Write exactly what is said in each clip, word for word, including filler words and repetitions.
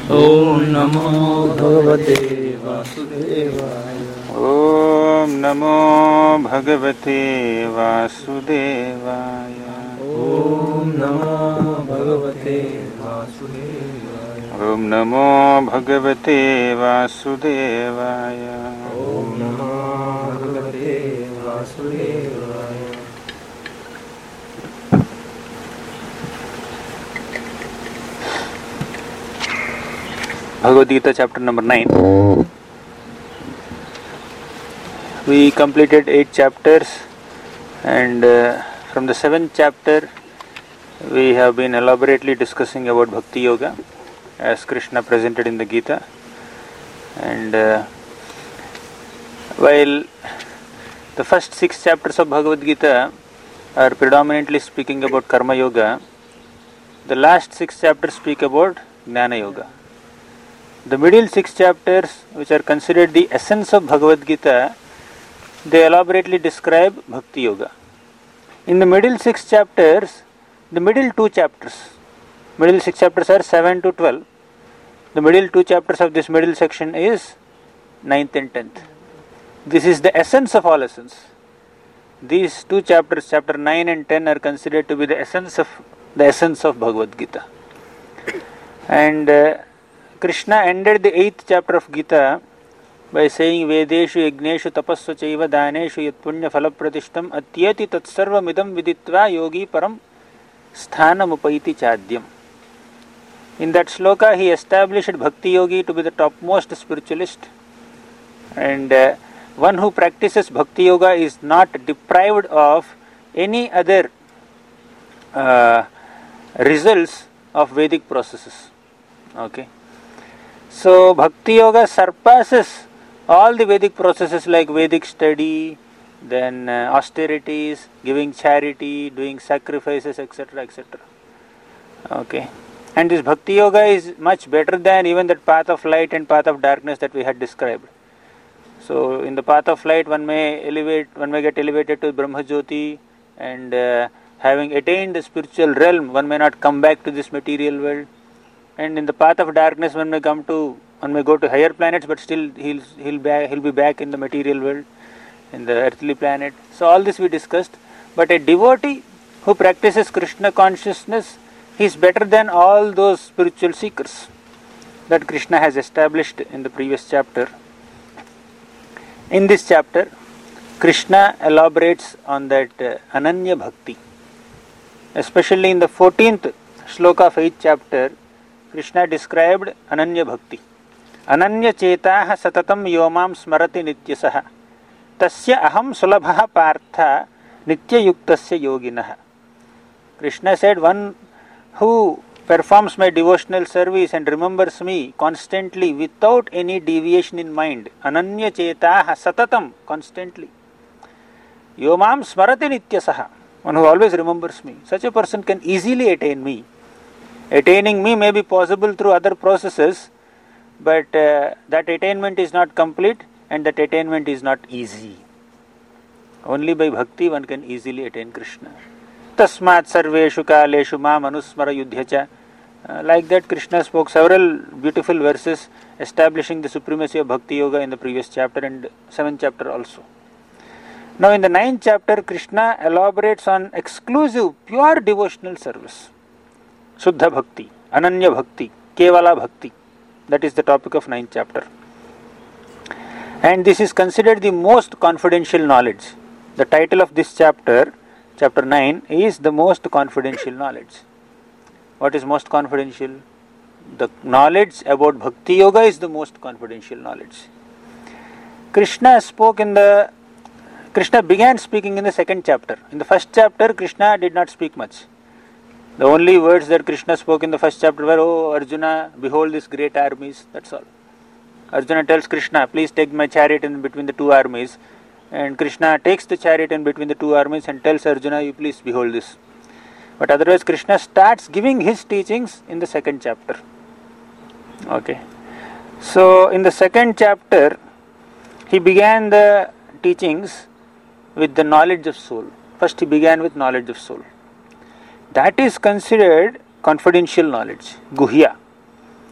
ओम नमो भगवते वासुदेवाय। ओम नमो भगवते वासुदेवाय। ओम नमो भगवते वासुदेवाय। ओम नमो भगवते वासुदेवाय। ओम नमो भगवते वासुदेवाय। Bhagavad Gita chapter number nine. We completed eight chapters, and uh, from the seventh chapter we have been elaborately discussing about Bhakti Yoga as Krishna presented in the Gita. And uh, while the first six chapters of Bhagavad Gita are predominantly speaking about Karma Yoga, the last six chapters speak about Jnana Yoga. The middle six chapters, which are considered the essence of Bhagavad Gita, they elaborately describe Bhakti Yoga. In the middle six chapters, the middle two chapters, middle six chapters are seven to twelve. The middle two chapters of this middle section is ninth and tenth. This is the essence of all essence. These two chapters, chapter nine and ten, are considered to be the essence of the essence of Bhagavad Gita. And uh, Krishna ended the eighth chapter of Gita by saying Vedeshu yagneshu tapasva chaiva daneshu yat punya phalapratishtam atyeti tatsarvamidam viditva yogi param sthanam upaiti chadyam. In that sloka he established Bhakti Yogi to be the topmost spiritualist, and uh, one who practices Bhakti Yoga is not deprived of any other uh, results of Vedic processes. Okay. So Bhakti Yoga surpasses all the Vedic processes like Vedic study, then uh, austerities, giving charity, doing sacrifices, et cetera, et cetera. Okay. And this Bhakti Yoga is much better than even that path of light and path of darkness that we had described. So in the path of light, one may elevate, one may get elevated to Brahma Jyoti, and uh, having attained the spiritual realm, one may not come back to this material world. And in the path of darkness, one may come to, one may go to higher planets, but still he'll he'll back, he'll be back in the material world, in the earthly planet. So all this we discussed. But a devotee who practices Krishna consciousness, he is better than all those spiritual seekers that Krishna has established in the previous chapter. In this chapter, Krishna elaborates on that uh, Ananya Bhakti. Especially in the fourteenth shloka of eighth chapter, Krishna described Ananya Bhakti. Ananya Chetaha Satatam Yomam Smarati Nityasaha Tasya Aham Sulabha Partha Nitya Yuktasya Yoginaha. Krishna said, one who performs my devotional service and remembers me constantly without any deviation in mind, Ananya Chetaha Satatam, constantly. Yomam Smarati Nityasaha, one who always remembers me. Such a person can easily attain me. Attaining me may be possible through other processes, but uh, that attainment is not complete, and that attainment is not easy. Only by bhakti one can easily attain Krishna. Tasmat sarveshu kaleshu ma manusmara yudhyacha. Uh, like that, Krishna spoke several beautiful verses establishing the supremacy of Bhakti Yoga in the previous chapter and seventh chapter also. Now in the ninth chapter, Krishna elaborates on exclusive, pure devotional service. Shuddha Bhakti, Ananya Bhakti, Kevala Bhakti. That is the topic of ninth chapter. And this is considered the most confidential knowledge. The title of this chapter, chapter nine, is the most confidential knowledge. What is most confidential? The knowledge about Bhakti Yoga is the most confidential knowledge. Krishna spoke in the, Krishna began speaking in the second chapter. In the first chapter, Krishna did not speak much. The only words that Krishna spoke in the first chapter were, "Oh Arjuna, behold these great armies." That's all. Arjuna tells Krishna, "Please take my chariot in between the two armies." And Krishna takes the chariot in between the two armies and tells Arjuna, "You please behold this." But otherwise, Krishna starts giving his teachings in the second chapter. Okay. So, in the second chapter, he began the teachings with the knowledge of soul. First, he began with knowledge of soul. That is considered confidential knowledge, guhya.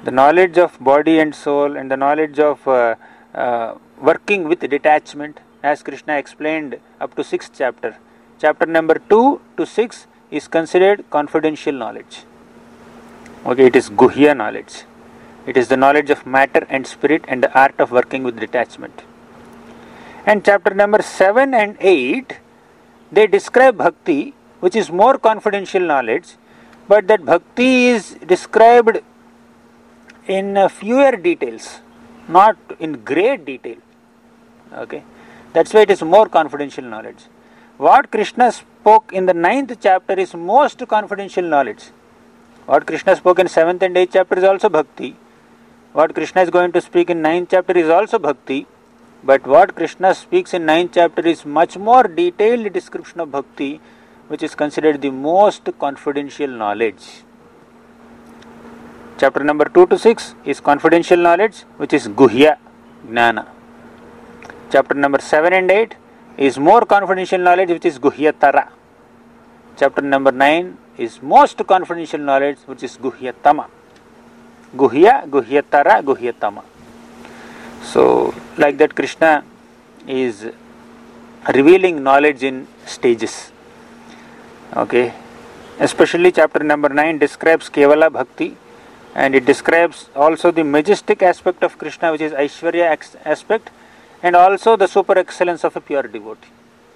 The knowledge of body and soul and the knowledge of uh, uh, working with detachment, as Krishna explained up to sixth chapter. Chapter number two to six is considered confidential knowledge. Okay, it is guhya knowledge. It is the knowledge of matter and spirit and the art of working with detachment. And chapter number seven and eight, they describe bhakti, which is more confidential knowledge, but that bhakti is described in uh, fewer details, not in great detail. Okay, that's why it is more confidential knowledge. What Krishna spoke in the ninth chapter is most confidential knowledge. What Krishna spoke in seventh and eighth chapter is also bhakti. What Krishna is going to speak in ninth chapter is also bhakti. But what Krishna speaks in ninth chapter is much more detailed description of bhakti, which is considered the most confidential knowledge. Chapter number two to six is confidential knowledge, which is guhya, jnana. Chapter number seven and eight is more confidential knowledge, which is guhyatara. Chapter number nine is most confidential knowledge, which is guhyatama. Guhya, guhyatara, guhyatama. So, like that, Krishna is revealing knowledge in stages. Okay, especially chapter number nine describes Kevala Bhakti, and it describes also the majestic aspect of Krishna, which is Aishwarya aspect, and also the super excellence of a pure devotee.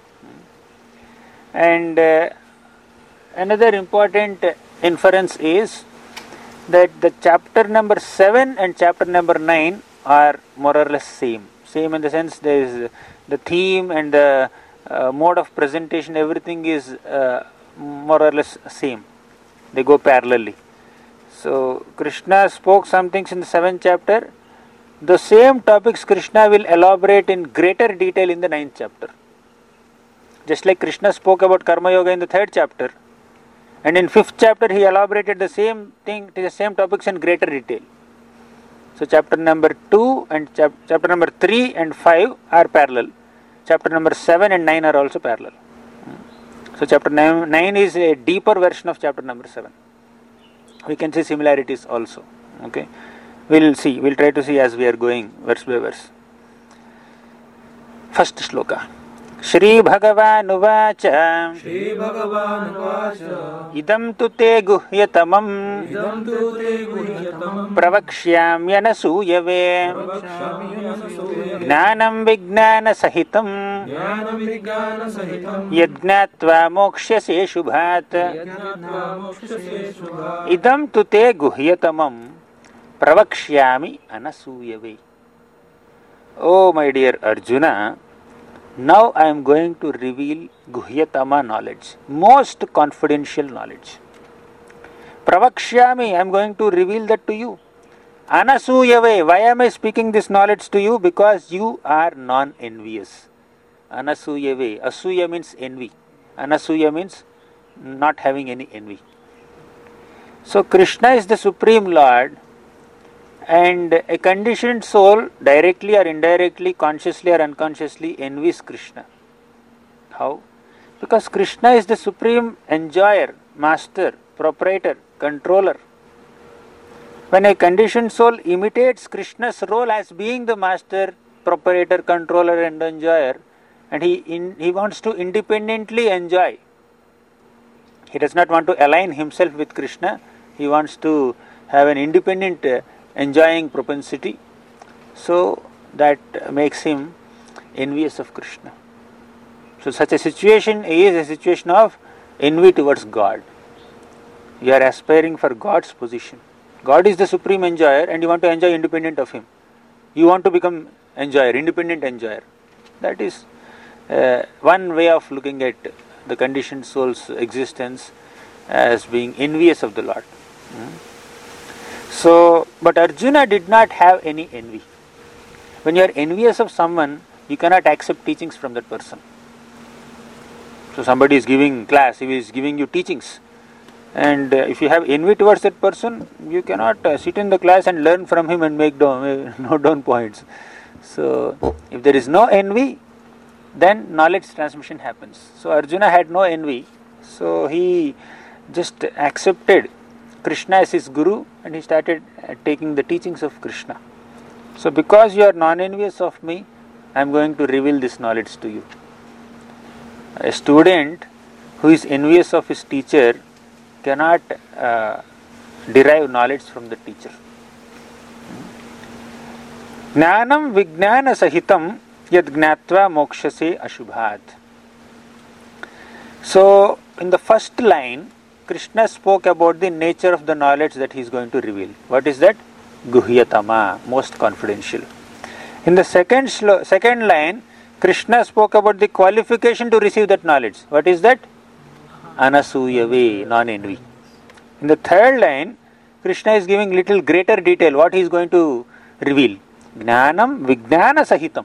And uh, another important inference is that the chapter number seven and chapter number nine are more or less same. Same in the sense there is the theme and the uh, mode of presentation, everything is uh, more or less same. They go parallelly. So Krishna spoke some things in the seventh chapter. The same topics Krishna will elaborate in greater detail in the ninth chapter. Just like Krishna spoke about Karma Yoga in the third chapter, and in fifth chapter he elaborated the same thing, the same topics in greater detail. So chapter number two and chap- chapter number three and five are parallel. Chapter number seven and nine are also parallel. So chapter nine, nine is a deeper version of chapter number seven. We can see similarities also. Okay, we'll see. We'll try to see as we are going verse by verse. First shloka. Shri Bhagavan Uvacha. Shri Bhagavan Uvacha. Idam tu te guhyatamam. Idam tu te guhyatamam. Pravakshyamyana suyave. Pravakshyamyana suyave. Gnanam Vijnana Sahitam. Jnanam Vijnana Sahitam. Yajnatva Mokshyase Shubhat. Yajnatva Mokshyase Shubhat. Idam tu te guhyatamam. Pravakshyami anasuyave. Oh my dear Arjuna, now I am going to reveal Guhyatama knowledge, most confidential knowledge. Pravakshyami, I am going to reveal that to you. Anasuyave, why am I speaking this knowledge to you? Because you are non-envious. Anasuyave, asuya means envy. Anasuya means not having any envy. So Krishna is the Supreme Lord, and a conditioned soul directly or indirectly, consciously or unconsciously envies Krishna. How? Because Krishna is the supreme enjoyer, master, proprietor, controller. When a conditioned soul imitates Krishna's role as being the master, proprietor, controller and enjoyer, and he, in, he wants to independently enjoy. He does not want to align himself with Krishna. He wants to have an independent uh, enjoying propensity, so that makes him envious of Krishna. So such a situation is a situation of envy towards God. You are aspiring for God's position. God is the supreme enjoyer and you want to enjoy independent of him. You want to become enjoyer, independent enjoyer. That is uh, one way of looking at the conditioned soul's existence, as being envious of the Lord. Hmm? So, but Arjuna did not have any envy. When you are envious of someone, you cannot accept teachings from that person. So somebody is giving class, he is giving you teachings, and uh, if you have envy towards that person, you cannot uh, sit in the class and learn from him and make down, uh, note down points. So if there is no envy, then knowledge transmission happens. So Arjuna had no envy, so he just accepted Krishna as his guru and he started uh, taking the teachings of Krishna. So because you are non-envious of me, I am going to reveal this knowledge to you. A student who is envious of his teacher cannot uh, derive knowledge from the teacher. Jnanam vijnana sahitam yad gnatva mokshase ashubhat. So, in the first line, Krishna spoke about the nature of the knowledge that he is going to reveal. What is that? Guhyatama, most confidential. In the second shlo- second line, Krishna spoke about the qualification to receive that knowledge. What is that? Anasuyave, non-envy. In the third line, Krishna is giving little greater detail what he is going to reveal. Jnanam vijnana sahitam.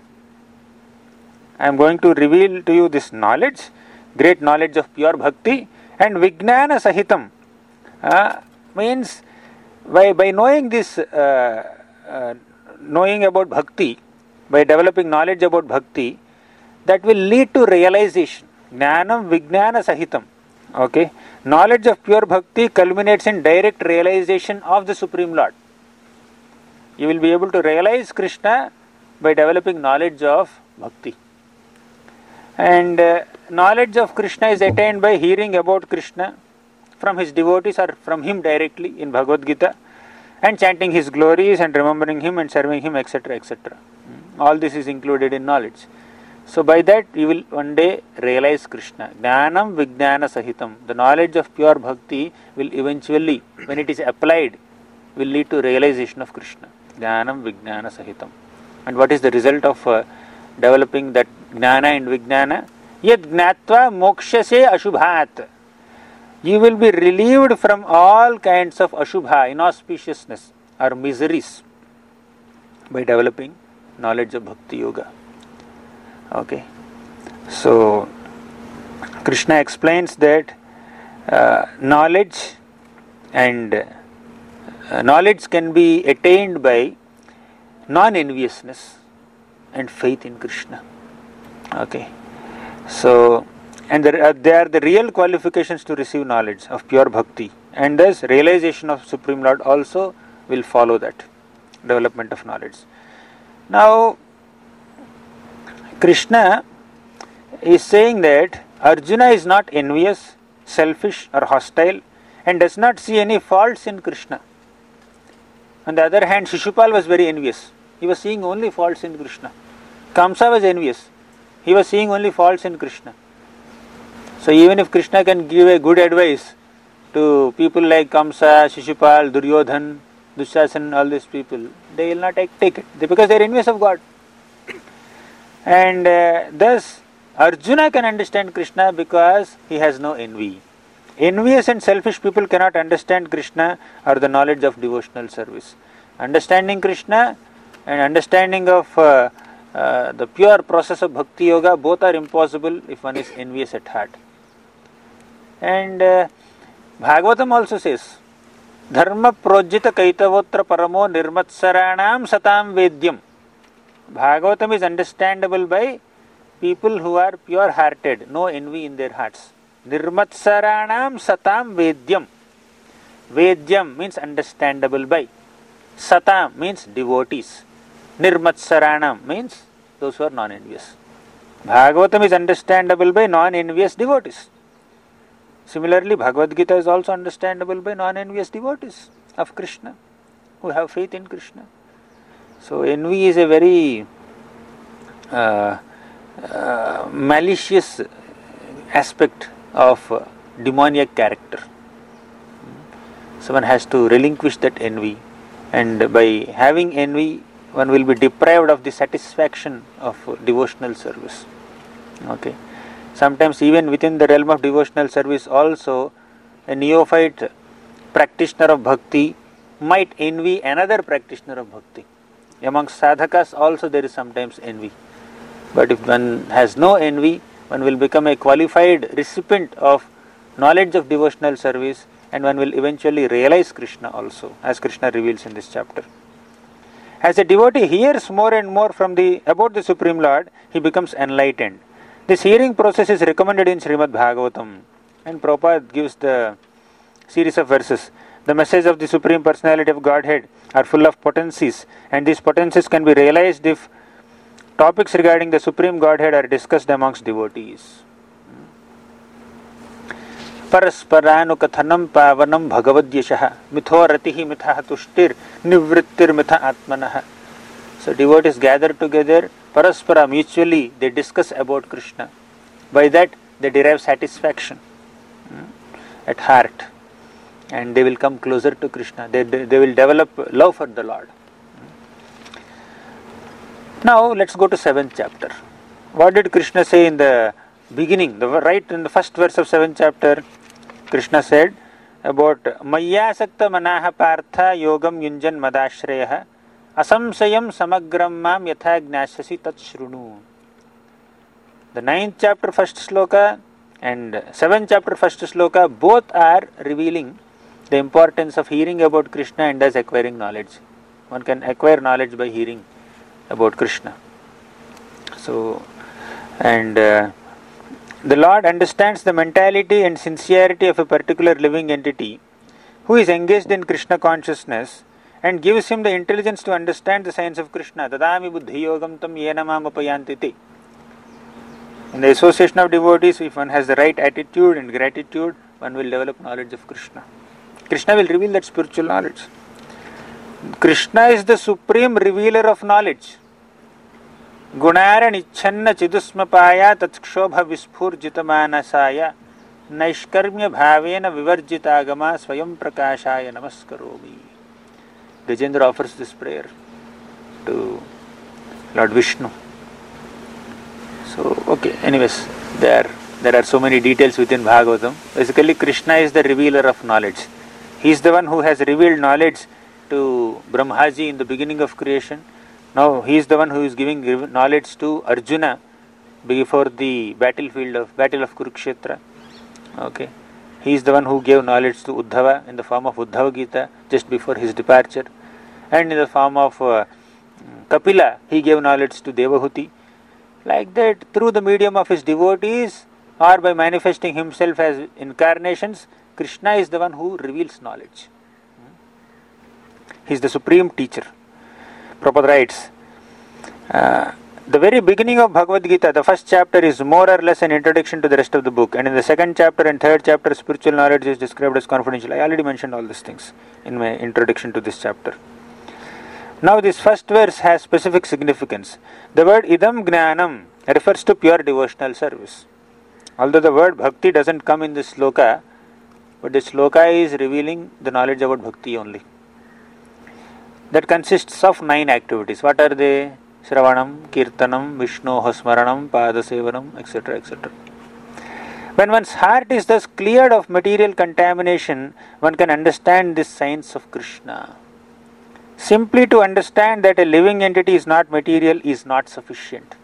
I am going to reveal to you this knowledge, great knowledge of pure bhakti, and vijnana sahitam uh, means by, by knowing this, uh, uh, knowing about bhakti, by developing knowledge about bhakti, that will lead to realization. Jnanam vijnana sahitam. Okay, knowledge of pure bhakti culminates in direct realization of the Supreme Lord. You will be able to realize Krishna by developing knowledge of bhakti. And uh, knowledge of Krishna is attained by hearing about Krishna from his devotees or from him directly in Bhagavad Gita, and chanting his glories and remembering him and serving him, et cetera, et cetera. All this is included in knowledge. So by that you will one day realize Krishna. Jnanam vijnana sahitam. The knowledge of pure bhakti will eventually, when it is applied, will lead to realization of Krishna. Jnanam vijnana sahitam. And what is the result of uh, developing that jnana and vijnana? Yad gnatva mokshase ashubhat. You will be relieved from all kinds of ashubha, inauspiciousness or miseries by developing knowledge of bhakti yoga. Okay, so Krishna explains that uh, knowledge and uh, knowledge can be attained by non-enviousness and faith in Krishna. Okay, so and there are, they are the real qualifications to receive knowledge of pure bhakti, and thus realization of Supreme Lord also will follow that development of knowledge. Now Krishna is saying that Arjuna is not envious, selfish or hostile and does not see any faults in Krishna. On the other hand, Shishupal was very envious. He was seeing only faults in Krishna. Kamsa was envious. He was seeing only faults in Krishna. So even if Krishna can give a good advice to people like Kamsa, Shishupal, Duryodhan, Dushasan, all these people, they will not take, take it because they are envious of God. And uh, thus Arjuna can understand Krishna because he has no envy. Envious and selfish people cannot understand Krishna or the knowledge of devotional service. Understanding Krishna and understanding of uh, uh, the pure process of bhakti yoga, both are impossible if one is envious at heart. And uh, Bhagavatam also says, Dharma projita kaitavotra paramo nirmatsaranam satam vedyam. Bhagavatam is understandable by people who are pure-hearted, no envy in their hearts. Nirmatsaranam satam vedyam. Vedyam means understandable by. Satam means devotees. Nirmatsaranam means those who are non-envious. Bhagavatam is understandable by non-envious devotees. Similarly, Bhagavad Gita is also understandable by non-envious devotees of Krishna who have faith in Krishna. So envy is a very uh, uh, malicious aspect of uh, demoniac character. So one has to relinquish that envy, and by having envy one will be deprived of the satisfaction of uh, devotional service. Okay. Sometimes even within the realm of devotional service also, a neophyte practitioner of bhakti might envy another practitioner of bhakti. Amongst sadhakas also there is sometimes envy. But if one has no envy, one will become a qualified recipient of knowledge of devotional service, and one will eventually realize Krishna also, as Krishna reveals in this chapter. As a devotee hears more and more from the about the Supreme Lord, he becomes enlightened. This hearing process is recommended in Srimad Bhagavatam, and Prabhupada gives the series of verses. the message of the Supreme Personality of Godhead are full of potencies, and these potencies can be realized if topics regarding the Supreme Godhead are discussed amongst devotees. Parasparanukatanam pavanam bhagavadyashah mitho ratihi mitha tushtir nivrittir mitha atmanah. So devotees gather together, paraspara, mutually they discuss about Krishna. By that they derive satisfaction at heart, and they will come closer to Krishna. They, they, they will develop love for the Lord. Now let's go to seventh chapter. What did Krishna say in the beginning? The right in the first verse of seventh chapter, Krishna said about Mayyasakta manaha partha yogam yunjan madashreyah asamsayam samagram mam yatha gnashasi tat shrunu. The ninth chapter first sloka and seventh chapter first sloka both are revealing the importance of hearing about Krishna and thus acquiring knowledge. One can acquire knowledge by hearing about Krishna. So, and uh, the Lord understands the mentality and sincerity of a particular living entity who is engaged in Krishna consciousness and gives him the intelligence to understand the science of Krishna. Dadami buddhi yogam tam yena mam upayantiti. In the association of devotees, if one has the right attitude and gratitude, one will develop knowledge of Krishna. Krishna will reveal that spiritual knowledge. Krishna is the supreme revealer of knowledge. Gunara nicchanna chidusmapaya tatskshobha vispurjitamanasaya naishkarmya bhavena vivarjitagama swayam prakashaya namaskaromi. Gajendra offers this prayer to Lord Vishnu. So, okay, anyways, there, there are so many details within Bhagavatam. Basically, Krishna is the revealer of knowledge. He is the one who has revealed knowledge to Brahmaji in the beginning of creation. Now, he is the one who is giving knowledge to Arjuna before the battlefield of battle of Kurukshetra. Okay, he is the one who gave knowledge to Uddhava in the form of Uddhava Gita just before his departure, and in the form of uh, Kapila, he gave knowledge to Devahuti. Like that, through the medium of his devotees or by manifesting himself as incarnations, Krishna is the one who reveals knowledge. He is the supreme teacher. Prabhupada writes, uh, the very beginning of Bhagavad Gita, the first chapter is more or less an introduction to the rest of the book, and in the second chapter and third chapter, spiritual knowledge is described as confidential. I already mentioned all these things in my introduction to this chapter. Now this first verse has specific significance. The word idam gnanam refers to pure devotional service. Although the word bhakti doesn't come in this sloka, but this sloka is revealing the knowledge about bhakti only. That consists of nine activities. What are they? Shravanam, Kirtanam, Vishnoha Smaranam, Padasevanam, et cetera, et cetera. When one's heart is thus cleared of material contamination, one can understand this science of Krishna. Simply to understand that a living entity is not material is not sufficient.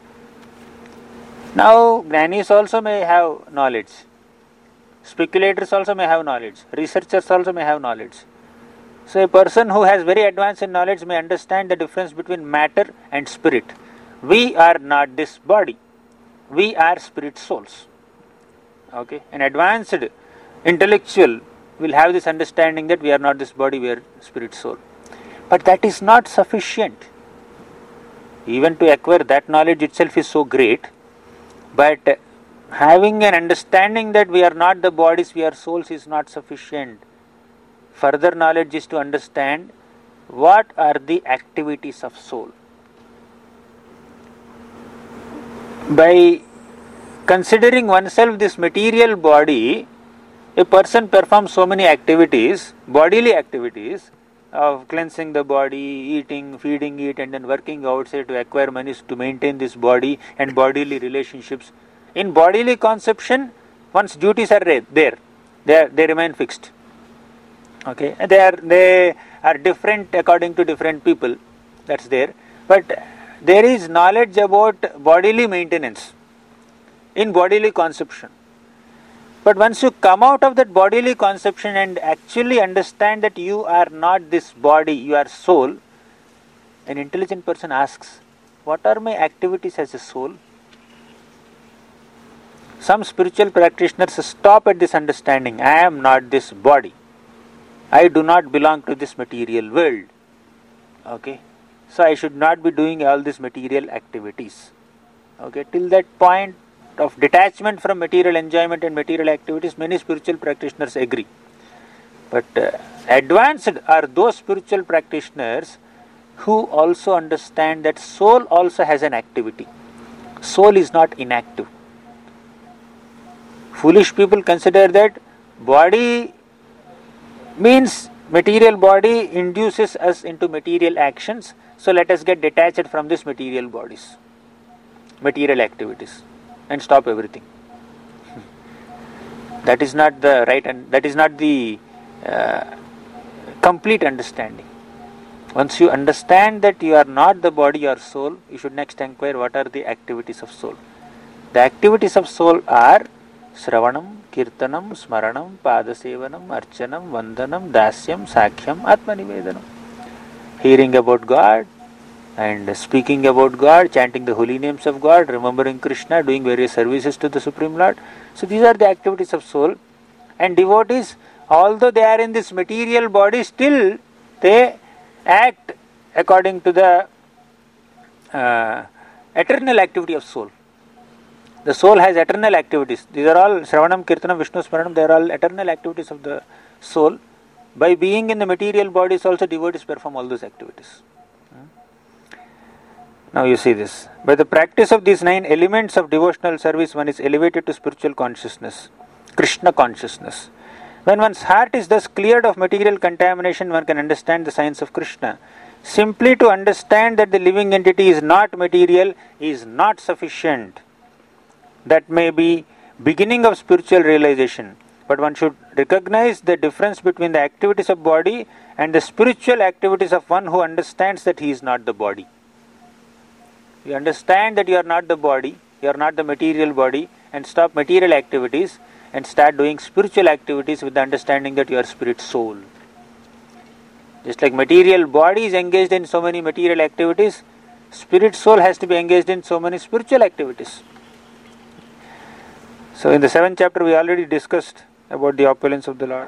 Now, Jnanis also may have knowledge. Speculators also may have knowledge. Researchers also may have knowledge. So a person who has very advanced in knowledge may understand the difference between matter and spirit. We are not this body. We are spirit souls. Okay? An advanced intellectual will have this understanding that we are not this body, we are spirit soul. But that is not sufficient. Even to acquire that knowledge itself is so great. But having an understanding that we are not the bodies, we are souls is not sufficient. Further knowledge is to understand what are the activities of soul. By considering oneself this material body, a person performs so many activities, bodily activities, of cleansing the body, eating, feeding it, and then working outside to acquire money to maintain this body and bodily relationships. In bodily conception, one's duties are there. They are, they remain fixed. Okay, they are they are different according to different people. That's there. But there is knowledge about bodily maintenance in bodily conception. But once you come out of that bodily conception and actually understand that you are not this body, you are soul, an intelligent person asks, what are my activities as a soul? Some spiritual practitioners stop at this understanding, I am not this body. I do not belong to this material world. Okay, so I should not be doing all these material activities. Okay, till that point of detachment from material enjoyment and material activities, many spiritual practitioners agree. But uh, advanced are those spiritual practitioners who also understand that soul also has an activity. Soul is not inactive. Foolish people consider that body means material body induces us into material actions, so let us get detached from these material bodies, material activities, and stop everything. That is not the right, and that is not the uh, complete understanding. Once you understand that you are not the body or soul, you should next inquire what are the activities of soul. The activities of soul are Shravanam, Kirtanam, Smaranam, Padasevanam, Archanam, Vandanam, Dasyam, Sakhyam, Atmanivedanam. Hearing about God and speaking about God, chanting the holy names of God, remembering Krishna, doing various services to the Supreme Lord. So these are the activities of soul. And devotees, although they are in this material body, still they act according to the uh, eternal activity of soul. The soul has eternal activities. These are all Shravanam, Kirtanam, Vishnu Smaranam, they are all eternal activities of the soul. By being in the material bodies also, devotees perform all those activities. Now you see this. By the practice of these nine elements of devotional service, one is elevated to spiritual consciousness, Krishna consciousness. When one's heart is thus cleared of material contamination, one can understand the science of Krishna. Simply to understand that the living entity is not material is not sufficient. That may be beginning of spiritual realization, but one should recognize the difference between the activities of body and the spiritual activities of one who understands that he is not the body. You understand that you are not the body, you are not the material body, and stop material activities and start doing spiritual activities with the understanding that you are spirit soul. Just like material body is engaged in so many material activities, spirit soul has to be engaged in so many spiritual activities. So in the seventh chapter we already discussed about the opulence of the Lord.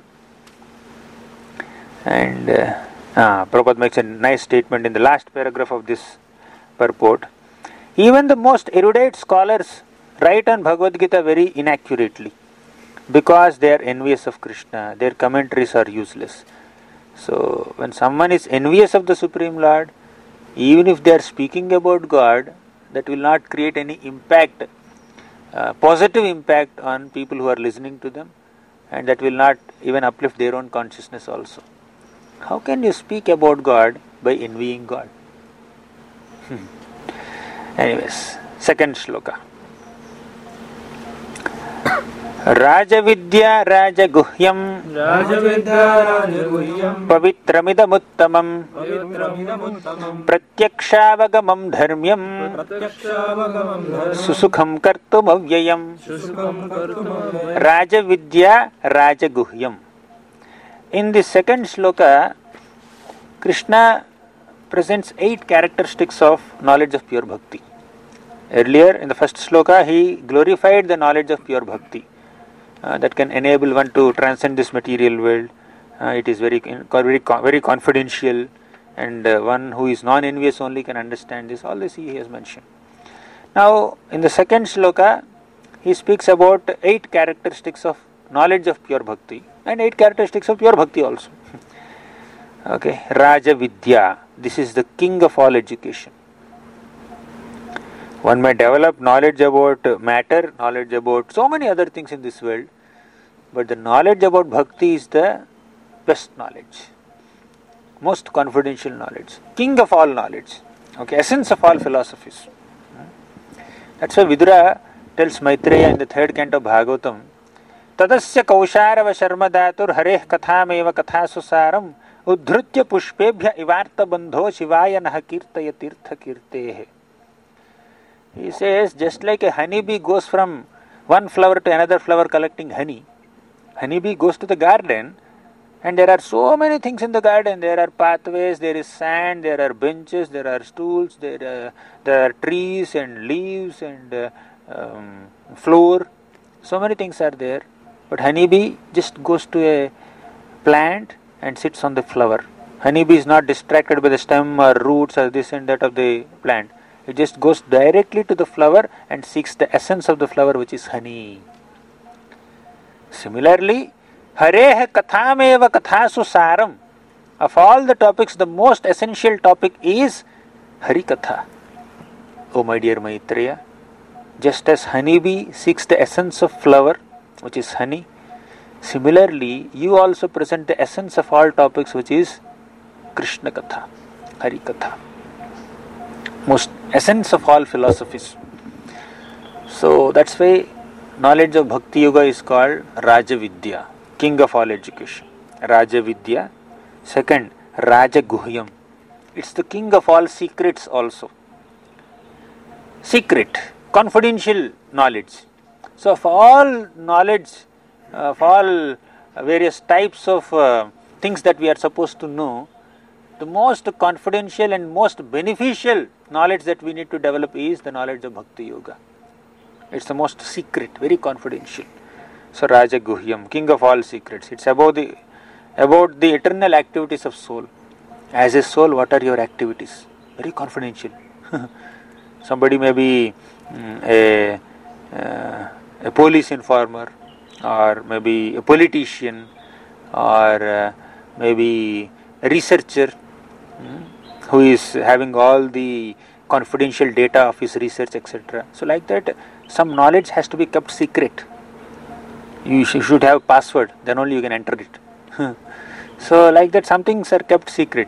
And uh, ah, Prabhupada makes a nice statement in the last paragraph of this purport. Even the most erudite scholars write on Bhagavad Gita very inaccurately because they are envious of Krishna. Their commentaries are useless. So when someone is envious of the Supreme Lord, even if they are speaking about God, that will not create any impact, uh, positive impact on people who are listening to them, and that will not even uplift their own consciousness also. How can you speak about God by envying God? Anyways, second shloka. Rajavidya Rajaguhyam Rajavidya Rajaguhyam Pavitramidamuttamam Pavitramidamuttamam Pratyakshaavagamam Dharmyam Pratyakshaavagamam Dharmam Susukham Kartum Avyayam. Susukham Kartum Rajavidya Rajaguhyam. In the second shloka, Krishna presents eight characteristics of knowledge of pure bhakti. Earlier, in the first shloka, he glorified the knowledge of pure bhakti uh, that can enable one to transcend this material world. Uh, it is very, very, very confidential, and uh, one who is non-envious only can understand this. All this he has mentioned. Now, in the second shloka, he speaks about eight characteristics of knowledge of pure bhakti and eight characteristics of pure bhakti also. Okay, Raja Vidya. This is the king of all education. One may develop knowledge about matter, knowledge about so many other things in this world, but the knowledge about bhakti is the best knowledge, most confidential knowledge, king of all knowledge, okay, essence of all philosophies. That's why Vidura tells Maitreya in the third canto of Bhagavatam, Tadasya kausharava sharma dhatur hareh katham eva kathasasaram Udhrutya pushpebhya ivarta bandho shivaya naha kirtaya tirtha kirtehe. He says, just like a honeybee goes from one flower to another flower collecting honey, honeybee goes to the garden, and there are so many things in the garden. There are pathways, there is sand, there are benches, there are stools, there are, there are trees and leaves and uh, um, floor. So many things are there. But honeybee just goes to a plant and sits on the flower. Honeybee is not distracted by the stem or roots or this and that of the plant. It just goes directly to the flower and seeks the essence of the flower, which is honey. Similarly, Hareha Kathameva Kathasu Saram. Of all the topics, the most essential topic is Harikatha. Oh my dear Maitreya, just as honeybee seeks the essence of flower, which is honey, similarly, you also present the essence of all topics, which is Krishna Katha, Harikatha. Most essence of all philosophies. So that's why knowledge of Bhakti Yoga is called Rajavidya, king of all education. Rajavidya. Second, Rajaguhyam. It's the king of all secrets also. Secret, confidential knowledge. So of all knowledge, of all various types of uh, things that we are supposed to know, the most confidential and most beneficial knowledge that we need to develop is the knowledge of Bhakti Yoga. It's the most secret, very confidential. So Rajaguhyam, king of all secrets. It's about the about the eternal activities of soul. As a soul, what are your activities? Very confidential. Somebody may be um, a, uh, a police informer, or maybe a politician, or uh, maybe a researcher um, who is having all the confidential data of his research, et cetera. So like that, some knowledge has to be kept secret. You sh- should have password, then only you can enter it. So like that, some things are kept secret.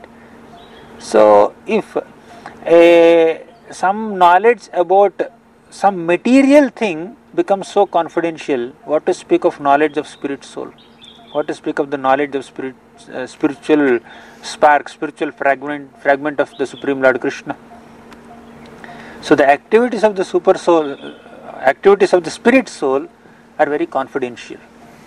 So if a, some knowledge about some material thing becomes so confidential, what to speak of knowledge of spirit soul? What to speak of the knowledge of spirit, uh, spiritual spark, spiritual fragment, fragment of the Supreme Lord Krishna? So the activities of the super soul, activities of the spirit soul are very confidential.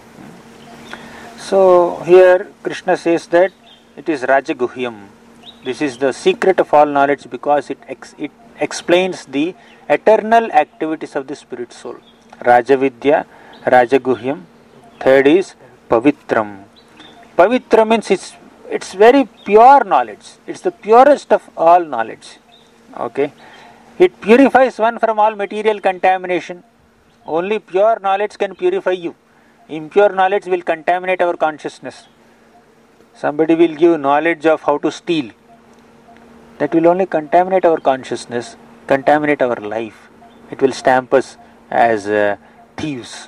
So here Krishna says that it is Rajaguhyam. This is the secret of all knowledge because it ex- it explains the eternal activities of the spirit soul. Rajavidya, Rajaguhyam. Third is Pavitram. Pavitra means it's, it's very pure knowledge. It's the purest of all knowledge. Okay. It purifies one from all material contamination. Only pure knowledge can purify you. Impure knowledge will contaminate our consciousness. Somebody will give knowledge of how to steal. That will only contaminate our consciousness, contaminate our life. It will stamp us as uh, thieves.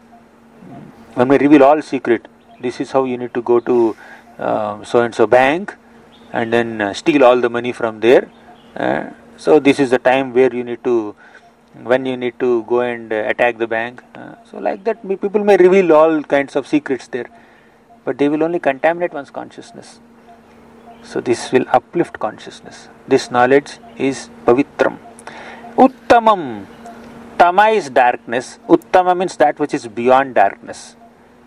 When we reveal all secret, this is how you need to go to uh, so-and-so bank and then uh, steal all the money from there. Uh, so this is the time where you need to, when you need to go and uh, attack the bank. Uh, so like that, people may reveal all kinds of secrets there, but they will only contaminate one's consciousness. So this will uplift consciousness. This knowledge is Pavitram. Uttamam. Tama is darkness. Uttama means that which is beyond darkness.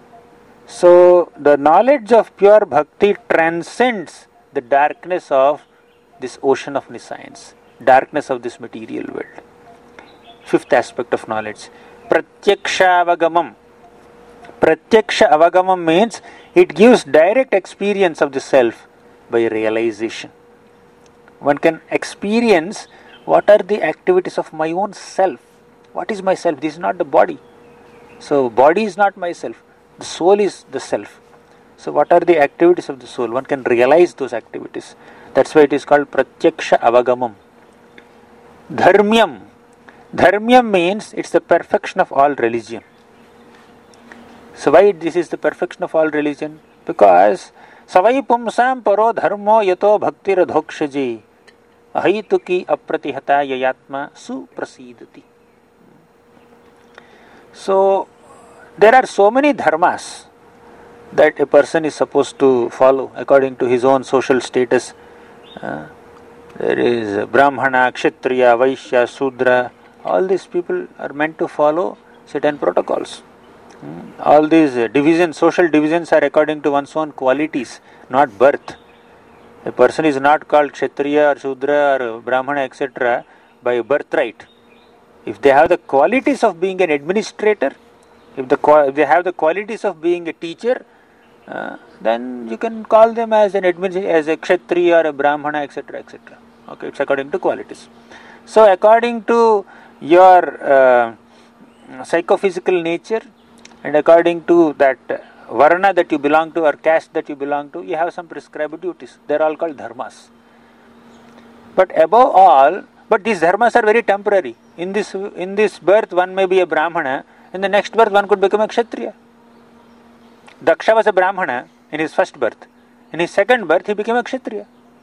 So the knowledge of pure bhakti transcends the darkness of this ocean of nescience, darkness of this material world. Fifth aspect of knowledge, Pratyaksha Avagamam. Pratyaksha Avagamam means it gives direct experience of the self by realization. One can experience what are the activities of my own self. What is myself? This is not the body. So body is not myself. The soul is the self. So what are the activities of the soul? One can realize those activities. That's why it is called Pratyaksha Avagamam. Dharmyam. Dharmyam means it's the perfection of all religion. So why this is the perfection of all religion? Because Savai pumsam paro dharmo yato bhakti radhokshaji ahituki apratihata yayatma suprasidati. So there are so many dharmas that a person is supposed to follow according to his own social status. Uh, there is Brahmana, Kshatriya, Vaishya, Sudra. All these people are meant to follow certain protocols. Hmm. All these divisions, social divisions are according to one's own qualities, not birth. A person is not called Kshatriya or Sudra or Brahmana, et cetera by birthright. If they have the qualities of being an administrator, if, the, if they have the qualities of being a teacher, uh, then you can call them as an admin, as a kshatriya or a brahmana, et cetera, et cetera. Okay, it's according to qualities. So, according to your uh, psychophysical nature and according to that varna that you belong to or caste that you belong to, you have some prescribed duties. They are all called dharmas. But above all, but these dharmas are very temporary. In this in this birth, one may be a brahmana. In the next birth, one could become a kshatriya. Daksha was a brahmana in his first birth. In his second birth, he became a kshatriya.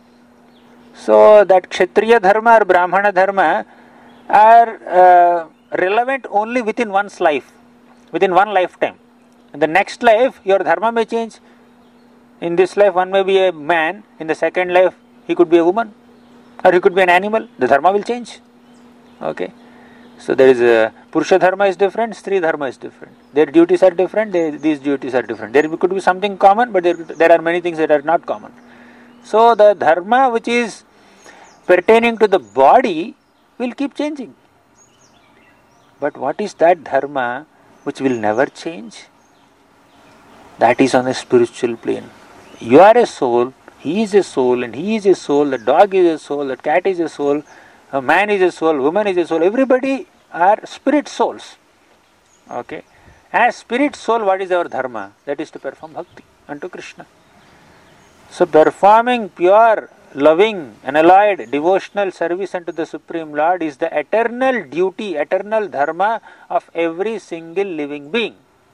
So that kshatriya dharma or brahmana dharma are uh, relevant only within one's life, within one lifetime. In the next life, your dharma may change. In this life, one may be a man. In the second life, he could be a woman, or he could be an animal. The dharma will change. Okay. So there is a Purusha dharma is different, Stri dharma is different. Their duties are different, they, these duties are different. There could be something common, but there, there are many things that are not common. So the dharma which is pertaining to the body will keep changing. But what is that dharma which will never change? That is on a spiritual plane. You are a soul, he is a soul, and he is a soul, the dog is a soul, the cat is a soul, a man is a soul, woman is a soul, everybody are spirit souls. Okay. As spirit soul, what is our dharma? That is to perform bhakti unto Krishna. So performing pure, loving, unalloyed, devotional service unto the Supreme Lord is the eternal duty, eternal dharma of every single living being.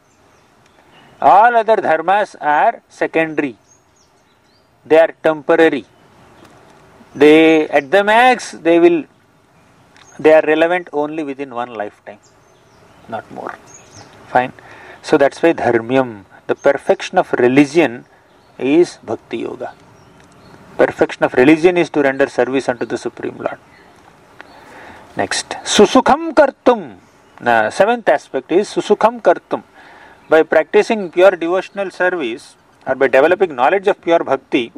All other dharmas are secondary. They are temporary. They, at the max, they will, they are relevant only within one lifetime, not more. Fine. So that's why dharmyam, the perfection of religion, is bhakti yoga. Perfection of religion is to render service unto the Supreme Lord. Next, susukham kartum. The seventh aspect is susukham kartum. By practicing pure devotional service or by developing knowledge of pure bhakti,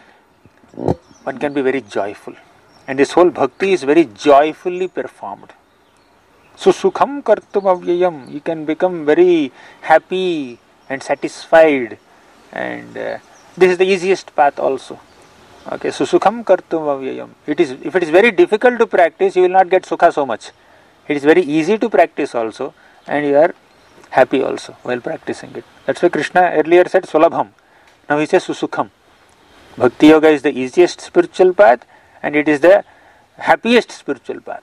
one can be very joyful. And this whole bhakti is very joyfully performed. Susukham kartum avyayam. You can become very happy and satisfied. And uh, this is the easiest path also. Okay, susukham kartum avyayam. It is, if it is very difficult to practice, you will not get sukha so much. It is very easy to practice also, and you are happy also while practicing it. That's why Krishna earlier said Sulabham. Now he says Susukham. Bhakti yoga is the easiest spiritual path, and it is the happiest spiritual path.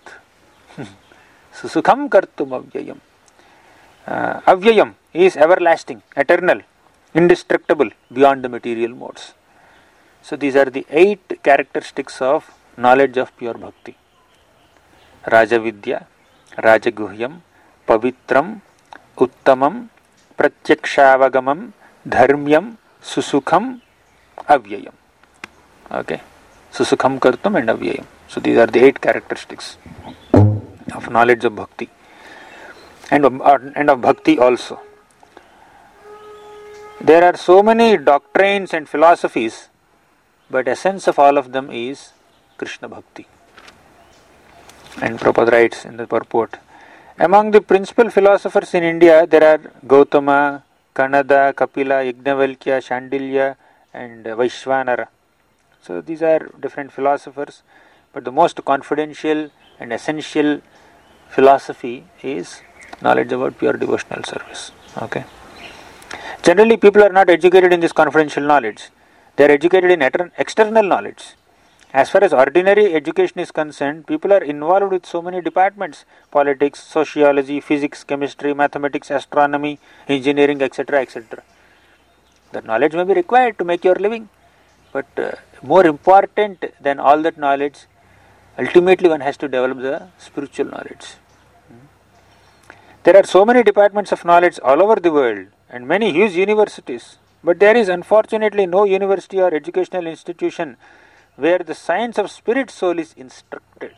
Susukham kartum avyayam. Uh, avyayam is everlasting, eternal, indestructible, beyond the material modes. So these are the eight characteristics of knowledge of pure bhakti. Rajavidya, Rajaguhyam, Pavitram, Uttamam, Pratyakshaavagamam, Dharmyam, Susukham, Avyayam. Okay. Susukham kartum and Avyayam. So these are the eight characteristics of knowledge of bhakti. And of, and of bhakti also. There are so many doctrines and philosophies, but essence of all of them is Krishna bhakti. And Prabhupada writes in the purport, among the principal philosophers in India, there are Gautama, Kanada, Kapila, Yajnavalkya, Shandilya, and Vaishvanara. So these are different philosophers, but the most confidential and essential philosophy is knowledge about pure devotional service. Okay. Generally, people are not educated in this confidential knowledge. They are educated in external knowledge. As far as ordinary education is concerned, people are involved with so many departments: politics, sociology, physics, chemistry, mathematics, astronomy, engineering, et cetera, et cetera. That knowledge may be required to make your living, but uh, more important than all that knowledge, ultimately one has to develop the spiritual knowledge. There are so many departments of knowledge all over the world and many huge universities, but there is unfortunately no university or educational institution where the science of spirit soul is instructed.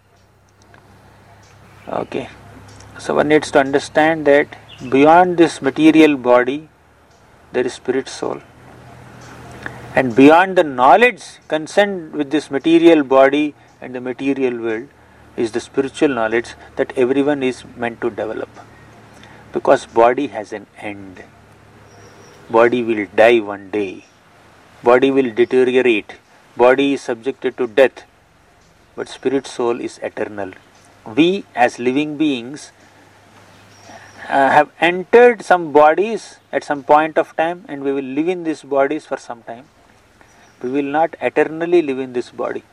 Okay, so one needs to understand that beyond this material body there is spirit soul, and beyond the knowledge concerned with this material body and the material world is the spiritual knowledge that everyone is meant to develop, because body has an end. Body will die one day. Body will deteriorate. Body is subjected to death. But spirit soul is eternal. We as living beings uh, have entered some bodies at some point of time, and we will live in these bodies for some time. We will not eternally live in this body.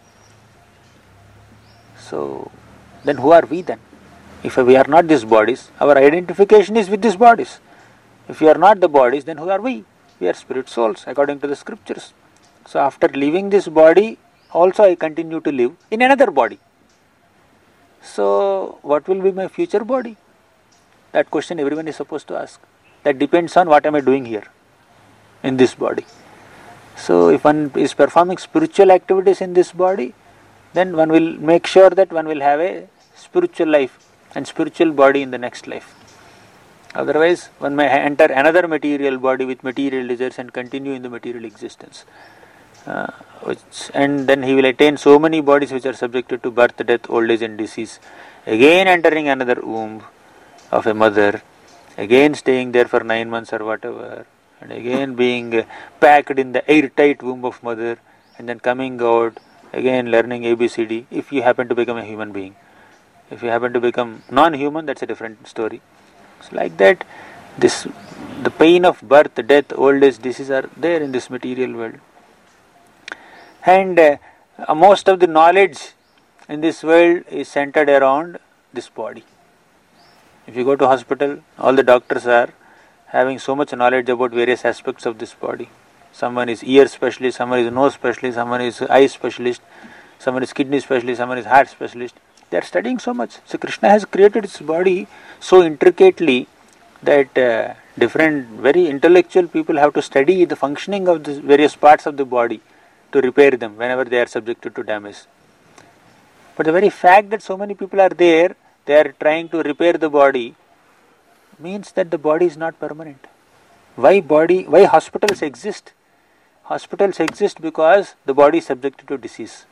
So, then who are we then? If we are not these bodies, our identification is with these bodies. If we are not the bodies, then who are we? We are spirit souls according to the scriptures. So after leaving this body, also I continue to live in another body. So what will be my future body? That question everyone is supposed to ask. That depends on what am I doing here in this body. So if one is performing spiritual activities in this body, then one will make sure that one will have a spiritual life and spiritual body in the next life. Otherwise, one may enter another material body with material desires and continue in the material existence. Uh, which, and then he will attain so many bodies which are subjected to birth, death, old age and disease. Again entering another womb of a mother, again staying there for nine months or whatever, and again being packed in the airtight womb of mother, and then coming out, again learning A B C D, if you happen to become a human being. If you happen to become non-human, that's a different story. So like that, this the pain of birth, death, old age, disease are there in this material world. And uh, most of the knowledge in this world is centered around this body. If you go to hospital, all the doctors are having so much knowledge about various aspects of this body. Someone is ear specialist, someone is nose specialist, someone is eye specialist, someone is kidney specialist, someone is heart specialist. They are studying so much. So Krishna has created his body so intricately that uh, different, very intellectual people have to study the functioning of the various parts of the body to repair them whenever they are subjected to damage. But the very fact that so many people are there, they are trying to repair the body, means that the body is not permanent. Why body? Why hospitals exist? Hospitals exist because the body is subjected to disease.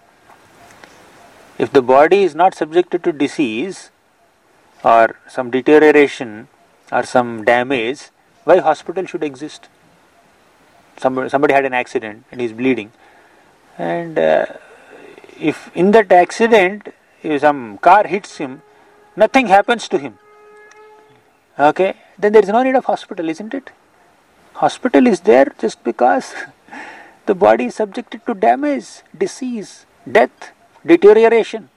If the body is not subjected to disease or some deterioration or some damage, why hospital should exist? Somebody, somebody had an accident and he is bleeding. And uh, if in that accident, if some car hits him, nothing happens to him. Okay, then there is no need of hospital, isn't it? Hospital is there just because the body is subjected to damage, disease, death, deterioration.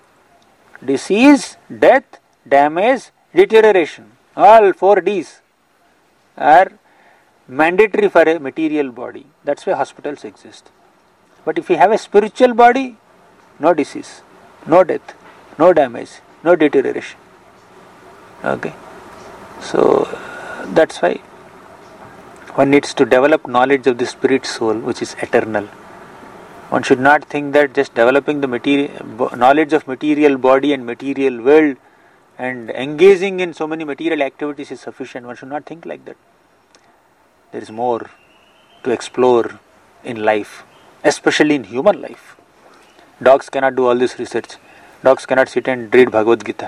Disease, death, damage, deterioration. All four D's are mandatory for a material body. That's why hospitals exist. But if you have a spiritual body, no disease, no death, no damage, no deterioration. Okay. So that's why one needs to develop knowledge of the spirit soul, which is eternal. One should not think that just developing the material knowledge of material body and material world and engaging in so many material activities is sufficient. One should not think like that. There is more to explore in life, especially in human life. Dogs cannot do all this research. Dogs cannot sit and read Bhagavad Gita.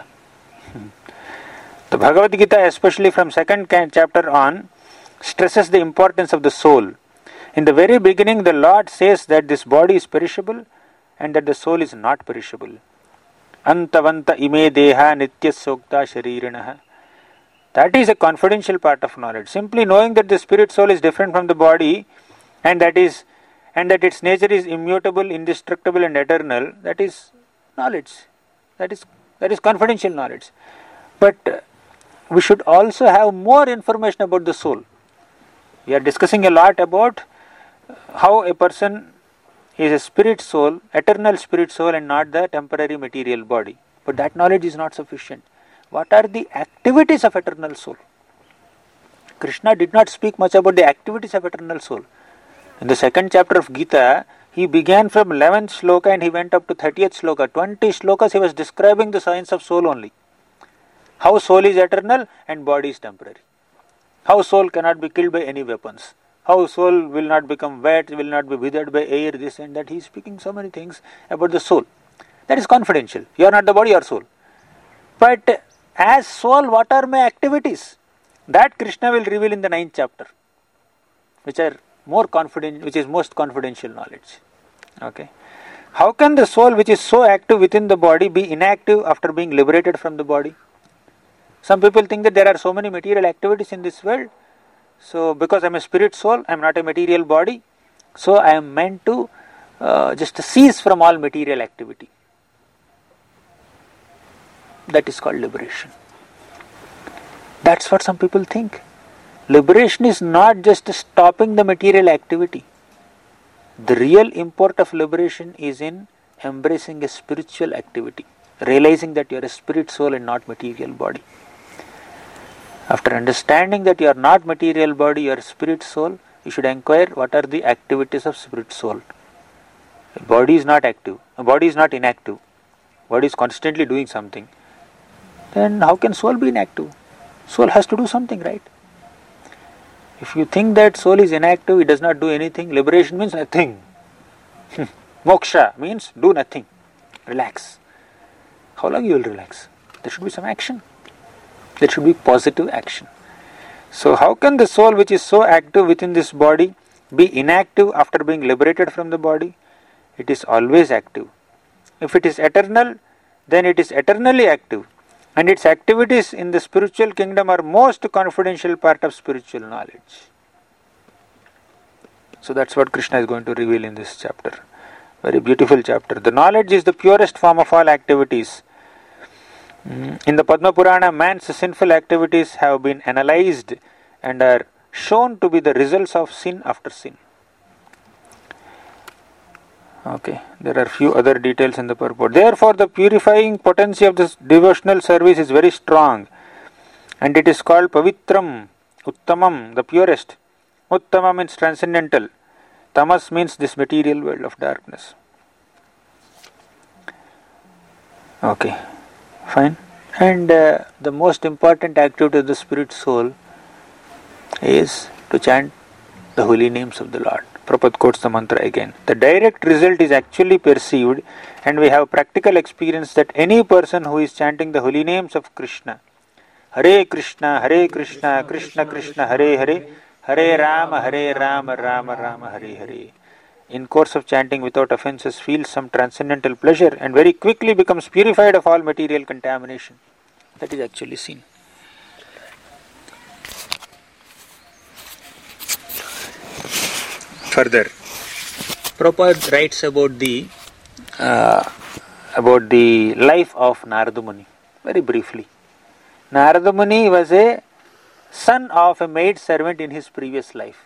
The Bhagavad Gita, especially from second chapter on, stresses the importance of the soul. In the very beginning, the Lord says that this body is perishable and that the soul is not perishable. Antavanta ime deha nitya sokta sharirinaha. That is a confidential part of knowledge. Simply knowing that the spirit soul is different from the body and that is and that its nature is immutable, indestructible and eternal, that is knowledge. That is that is confidential knowledge. But uh, we should also have more information about the soul. We are discussing a lot about how a person is a spirit soul, eternal spirit soul and not the temporary material body. But that knowledge is not sufficient. What are the activities of eternal soul? Krishna did not speak much about the activities of eternal soul. In the second chapter of Gita, he began from eleventh shloka and he went up to thirtieth shloka. twenty shlokas he was describing the science of soul only. How soul is eternal and body is temporary. How soul cannot be killed by any weapons. How soul will not become wet, will not be withered by air, this and that. He is speaking so many things about the soul. That is confidential. You are not the body, you are soul. But as soul, what are my activities? That Krishna will reveal in the ninth chapter. which are more confident, which is most confidential knowledge. Okay. How can the soul which is so active within the body be inactive after being liberated from the body? Some people think that there are so many material activities in this world, so because I am a spirit soul, I am not a material body, so I am meant to uh, just cease from all material activity. That is called liberation. That's what some people think. Liberation is not just stopping the material activity. The real import of liberation is in embracing a spiritual activity, realizing that you are a spirit soul and not material body. After understanding that you are not material body, you are spirit soul, you should inquire what are the activities of spirit soul. A body is not active, a body is not inactive, body is constantly doing something. Then how can soul be inactive? Soul has to do something, right? If you think that soul is inactive, it does not do anything, liberation means nothing. Moksha means do nothing. Relax. How long you will relax? There should be some action. There should be positive action. So how can the soul which is so active within this body be inactive after being liberated from the body? It is always active. If it is eternal, then it is eternally active. And its activities in the spiritual kingdom are most confidential part of spiritual knowledge. So that's what Krishna is going to reveal in this chapter. Very beautiful chapter. The knowledge is the purest form of all activities. In the Padma Purana, man's sinful activities have been analyzed and are shown to be the results of sin after sin. Okay, there are few other details in the purport. Therefore, the purifying potency of this devotional service is very strong, and it is called Pavitram, Uttamam, the purest. Uttama means transcendental. Tamas means this material world of darkness. Okay, fine. And uh, the most important activity of the spirit soul is to chant the holy names of the Lord. Prabhupada quotes the mantra again. The direct result is actually perceived, and we have practical experience that any person who is chanting the holy names of Krishna, Hare Krishna, Hare Krishna, Krishna Krishna, Hare Hare, Hare Rama, Hare Rama, Rama Rama, Hare Hare, in course of chanting without offences, feels some transcendental pleasure and very quickly becomes purified of all material contamination. That is actually seen. Further, Prabhupada writes about the uh, about the life of Narada Muni very briefly. Narada Muni was a son of a maid servant in his previous life.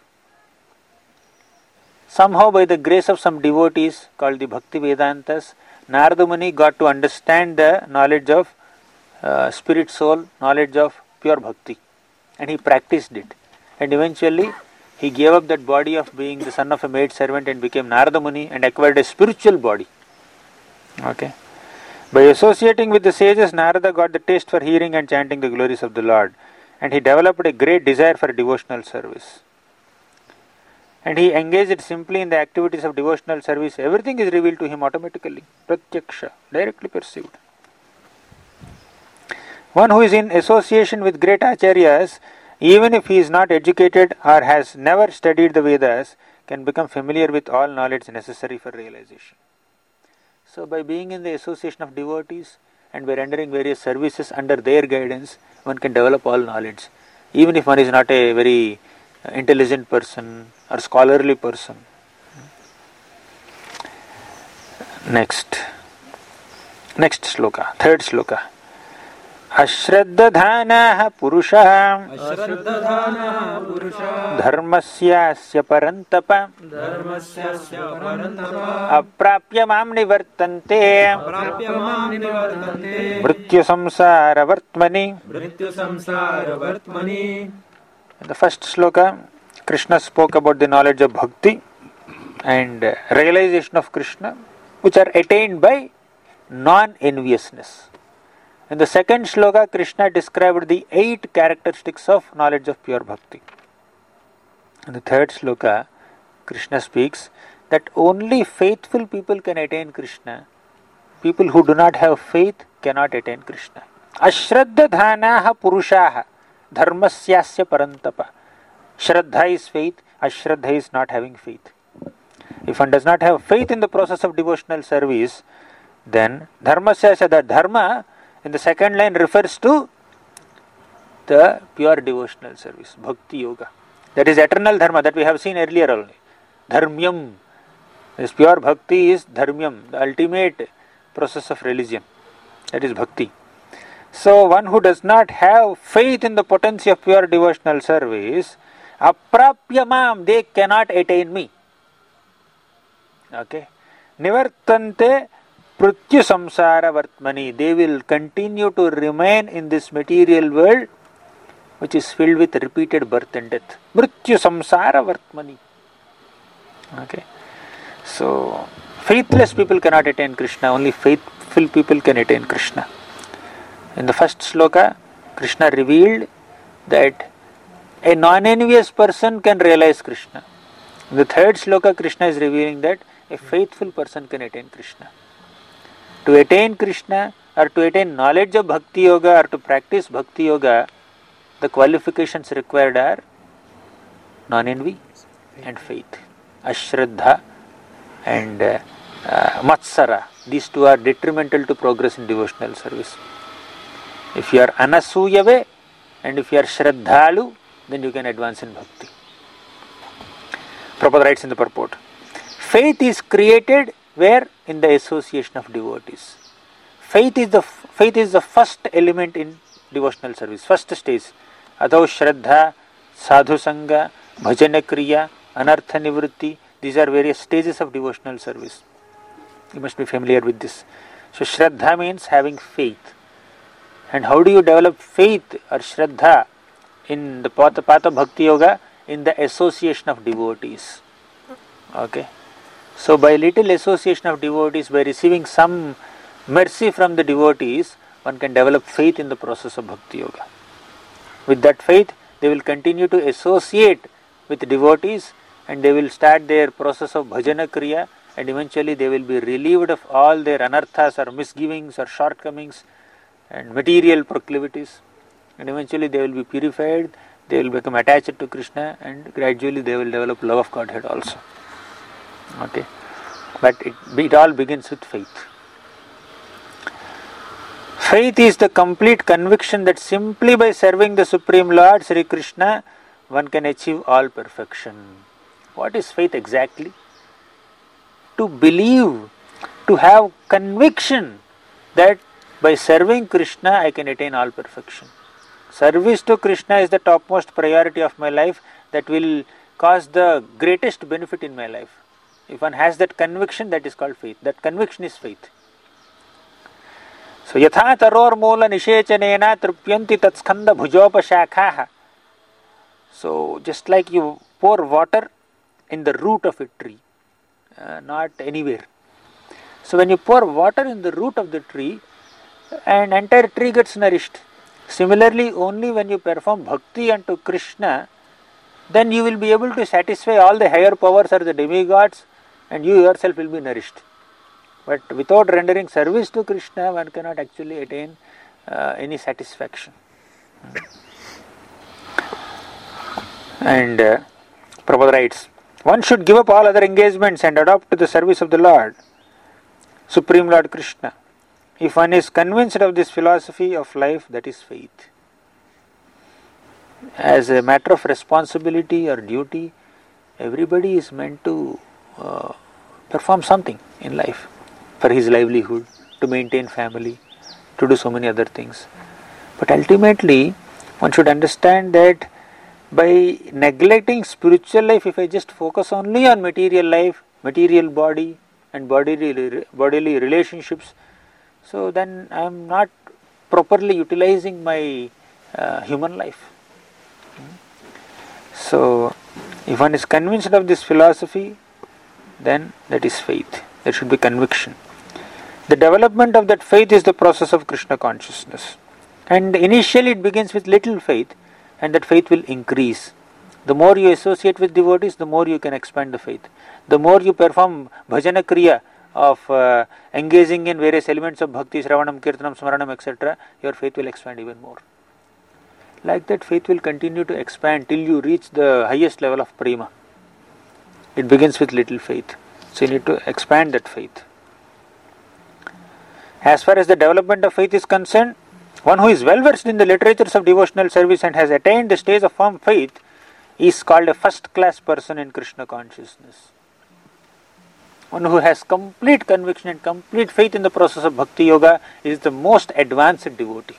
Somehow, by the grace of some devotees called the Bhakti Vedantas, Narada Muni got to understand the knowledge of uh, spirit soul, knowledge of pure bhakti, and he practiced it. And eventually, he gave up that body of being the son of a maid servant and became Narada Muni and acquired a spiritual body. Okay. By associating with the sages, Narada got the taste for hearing and chanting the glories of the Lord, and he developed a great desire for devotional service. And he engaged simply in the activities of devotional service. Everything is revealed to him automatically, pratyaksha, directly perceived. One who is in association with great acharyas, even if he is not educated or has never studied the Vedas, can become familiar with all knowledge necessary for realization. So by being in the association of devotees and by rendering various services under their guidance, one can develop all knowledge. Even if one is not a very intelligent person or scholarly person. Next. Next sloka, third sloka. Ashraddhadhanah Purushah Ashraddhadhanah Purusha Dharmasyasya Parantapa Dharmasyasya Parantapa Aprapya Mam Nivartante Aprapya Mam Nivartante Mrityu Samsara Vartmani. Mrityu Samsara Vartmani. In the first sloka, Krishna spoke about the knowledge of bhakti and realization of Krishna, which are attained by non-enviousness. In the second sloka, Krishna described the eight characteristics of knowledge of pure bhakti. In the third sloka, Krishna speaks that only faithful people can attain Krishna. People who do not have faith cannot attain Krishna. Ashraddhadhanaha Purushaha Dharmasyasya Parantapa. Shraddha is faith, Ashraddha is not having faith. If one does not have faith in the process of devotional service, then dharmasya, the dharma in the second line refers to the pure devotional service, bhakti yoga. That is eternal dharma that we have seen earlier only. Dharmyam. This pure bhakti is dharmyam, the ultimate process of religion. That is bhakti. So one who does not have faith in the potency of pure devotional service, aprapya mam, they cannot attain me. Okay. Nivartante prutyu samsara vartmani, they will continue to remain in this material world which is filled with repeated birth and death. Mrityu samsara vartmani. Okay. So, faithless people cannot attain Krishna, only faithful people can attain Krishna. In the first sloka, Krishna revealed that a non-envious person can realize Krishna. In the third sloka, Krishna is revealing that a faithful person can attain Krishna. To attain Krishna or to attain knowledge of Bhakti Yoga or to practice Bhakti Yoga, the qualifications required are non-envy and faith. Ashraddha and uh, uh, Matsara. These two are detrimental to progress in devotional service. If you are Anasuyave and if you are Shraddhalu, then you can advance in Bhakti. Prabhupada writes in the purport, faith is created where? In the association of devotees. Faith is the faith is the first element in devotional service, first stage. Adho Shraddha, Sadhu Sangha, Bhajana Kriya, Anartha Nivritti, these are various stages of devotional service. You must be familiar with this. So Shraddha means having faith. And how do you develop faith or Shraddha in the path of Bhakti Yoga? In the association of devotees. Okay. So by little association of devotees, by receiving some mercy from the devotees, one can develop faith in the process of Bhakti Yoga. With that faith, they will continue to associate with devotees and they will start their process of bhajana kriya, and eventually they will be relieved of all their anarthas or misgivings or shortcomings and material proclivities, and eventually they will be purified, they will become attached to Krishna, and gradually they will develop love of Godhead also. Okay, but it, it all begins with faith. Faith is the complete conviction that simply by serving the Supreme Lord Sri Krishna, one can achieve all perfection. What is faith exactly? To believe, to have conviction that by serving Krishna I can attain all perfection. Service to Krishna is the topmost priority of my life that will cause the greatest benefit in my life. If one has that conviction, that is called faith. That conviction is faith. So, yatha taror moola nishechanena trupyanti tatskanda bhujopashakhaha. So, just like you pour water in the root of a tree, uh, not anywhere. So, when you pour water in the root of the tree, an entire tree gets nourished. Similarly, only when you perform bhakti unto Krishna, then you will be able to satisfy all the higher powers or the demigods, and you yourself will be nourished. But without rendering service to Krishna, one cannot actually attain uh, any satisfaction. And uh, Prabhupada writes, one should give up all other engagements and adopt to the service of the Lord, Supreme Lord Krishna. If one is convinced of this philosophy of life, that is faith. As a matter of responsibility or duty, everybody is meant to uh, perform something in life for his livelihood, to maintain family, to do so many other things. But ultimately, one should understand that by neglecting spiritual life, if I just focus only on material life, material body and bodily, bodily relationships, so then I am not properly utilizing my uh, human life. So, if one is convinced of this philosophy, then that is faith. There should be conviction. The development of that faith is the process of Krishna consciousness. And initially it begins with little faith, and that faith will increase. The more you associate with devotees, the more you can expand the faith. The more you perform bhajana kriya of uh, engaging in various elements of bhakti, shravanam, kirtanam, smaranam, et cetera, your faith will expand even more. Like that, faith will continue to expand till you reach the highest level of prema. It begins with little faith. So you need to expand that faith. As far as the development of faith is concerned, one who is well versed in the literatures of devotional service and has attained the stage of firm faith is called a first class person in Krishna consciousness. One who has complete conviction and complete faith in the process of bhakti yoga is the most advanced devotee.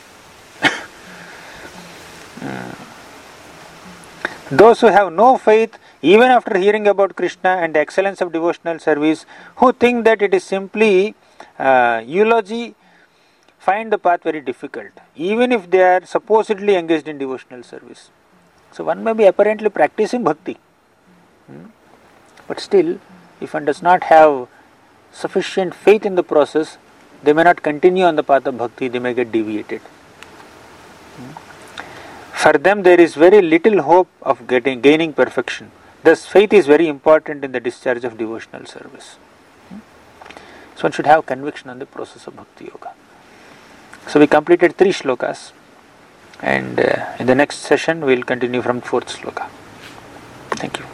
Those who have no faith, even after hearing about Krishna and the excellence of devotional service, who think that it is simply uh, eulogy, find the path very difficult, even if they are supposedly engaged in devotional service. So one may be apparently practicing bhakti, hmm? but still, if one does not have sufficient faith in the process, they may not continue on the path of bhakti, they may get deviated. Hmm? For them there is very little hope of getting gaining perfection. Thus faith is very important in the discharge of devotional service. Hmm? So one should have conviction on the process of bhakti yoga. So we completed three shlokas, and uh, in the next session we will continue from fourth shloka. Thank you.